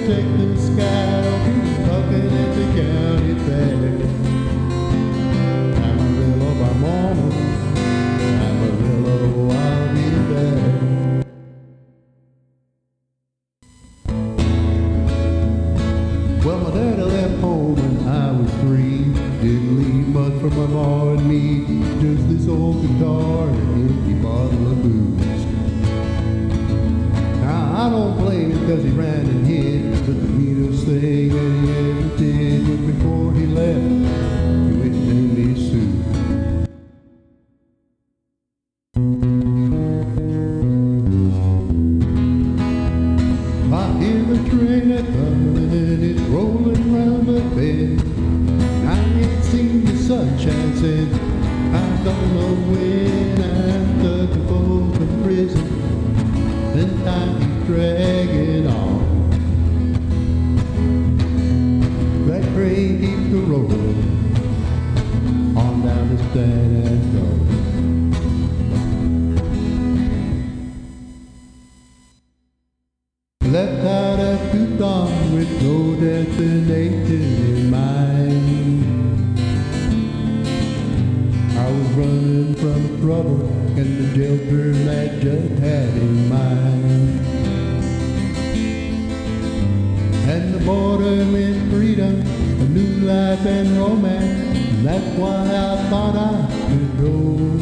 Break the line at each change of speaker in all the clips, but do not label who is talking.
check the sky, looking at the county fair. Amarillo by morning, Amarillo, I'll be there. Well, my daddy left home when I was 3. Didn't leave much for my ma and me, just this old guitar and an empty bottle of booze. Now, I don't blame him because he ran and hid, but the neatest thing that he ever did was before he left, he went and me suit. I hear the train a-comin' and it's rolling round the bend. I ain't seen the sunshine since I don't know when I'm stuck both in prison. Then time keeps dragging on. That train keeps a-rolling on down to San Antonio. Left out at Tucson with no destination in mind. I was running from trouble and the jail term I just had in mind. And the border meant freedom, a new life and romance, and that's why I thought I could go.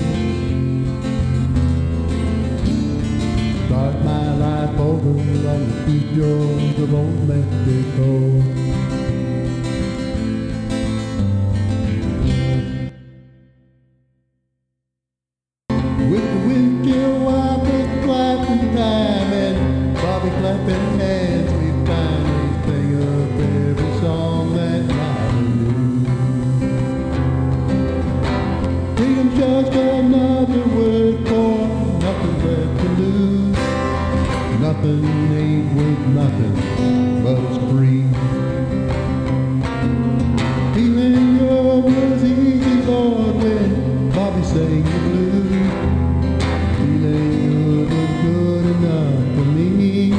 Start my life over on the steep shores of old Mexico. With the windshield wipers flapping time and Bobby clapping hands, we finally sang up every song that Bobby knew. Freedom's just another word for nothing left to lose. Nothing ain't worth nothing, but it's free. Feeling good was easy, Lord, when Bobby sang the blues. Feeling good was good enough for me.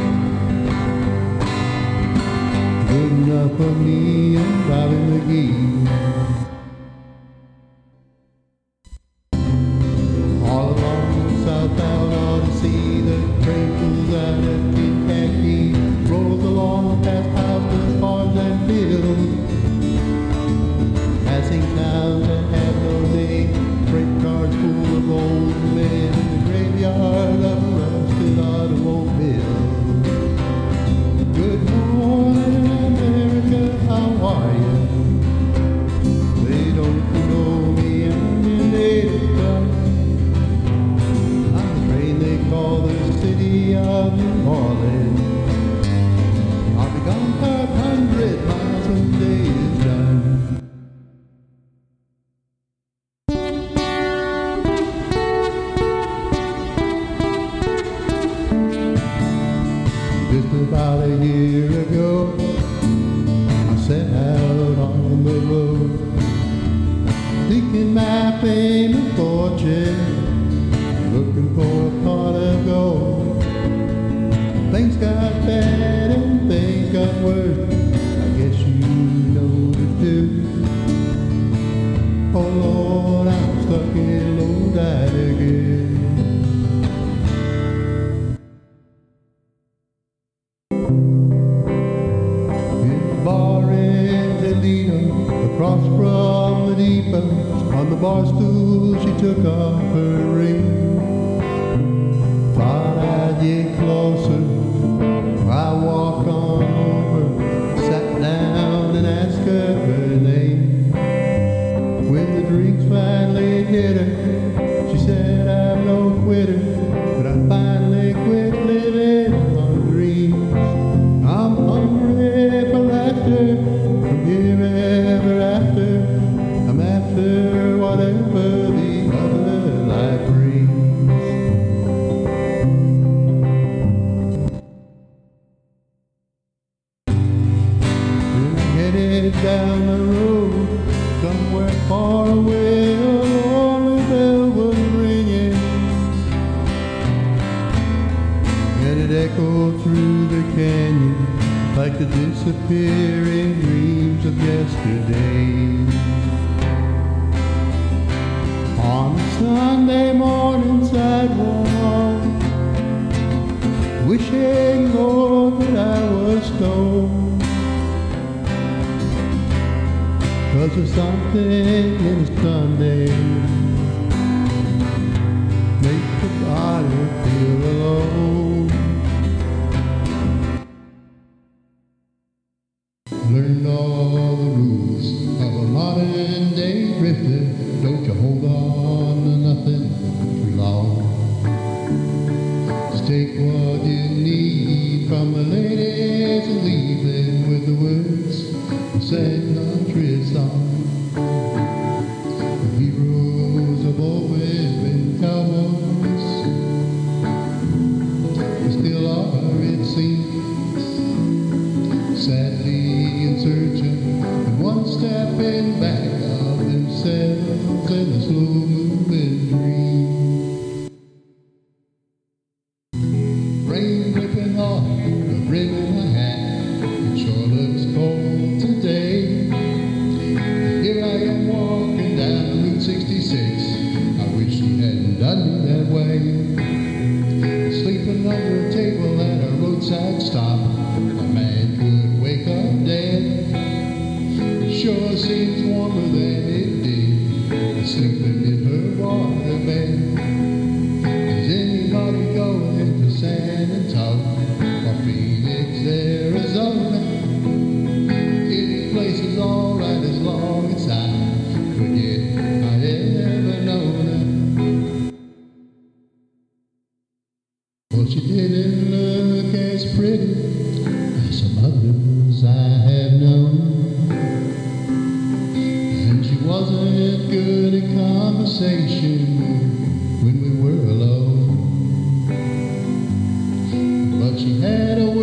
Good enough for me and Bobby McGee. All along the southbound Odyssey, the train pulls out at Kentucky, rolls along past houses, farms and fields, passing towns that have no name, freight cars full of old men in the graveyard of a rusted automobile. Good morning, America, how are you? They don't know me, I'm your native tongue. Call the city of New Orleans. I'll be gone 500 miles when the day is done. Just about a year ago, I set out on the road, seeking my fame and fortune, looking for a pot of gold. Things got bad and things got worse, I guess you know the two. Oh Lord, I'm stuck in low-tide again. In the bar in Toledo, across from the depot, on the bar stool she took off her ring. Thought I'd get closer, I walked on over, sat down and asked her her name. When the drinks finally hit her, she said, I'm no quitter, but I finally quit living on dreams. I'm hungry for laughter, from here ever after, I'm after whatever the other life brings. Down the road, somewhere far away, a lonely bell was ringing, and it echoed through the canyon like the disappearing dreams of yesterday. On a Sunday morning sidewalk, wishing, Lord, that I was stoned, 'cause there's something in Sunday makes the body feel alone. Learned all the rules of a modern day drifter. Don't you hold on to nothing too long. Just take what you need from the ladies and leave them with the words of St. Andrea's song. The heroes have always been cowboys, they still are, it seems, sadly in searching and one step in back of themselves in a slow-moving dream. Rain dripping off the brim of my hat, it sure looks cold today. Here I am walking down Route 66, I wish he hadn't done me that way. Sleeping under a table at a roadside stop, a man could wake up dead. Sure seems warmer than it did, sleeping in her waterbed. Is anybody going to San Antonio or Phoenix, Arizona? Any place is alright as long as I forget I ever known her. Well, she didn't look as pretty as some others I have known, and she wasn't good at conversation when we were alone. But she had a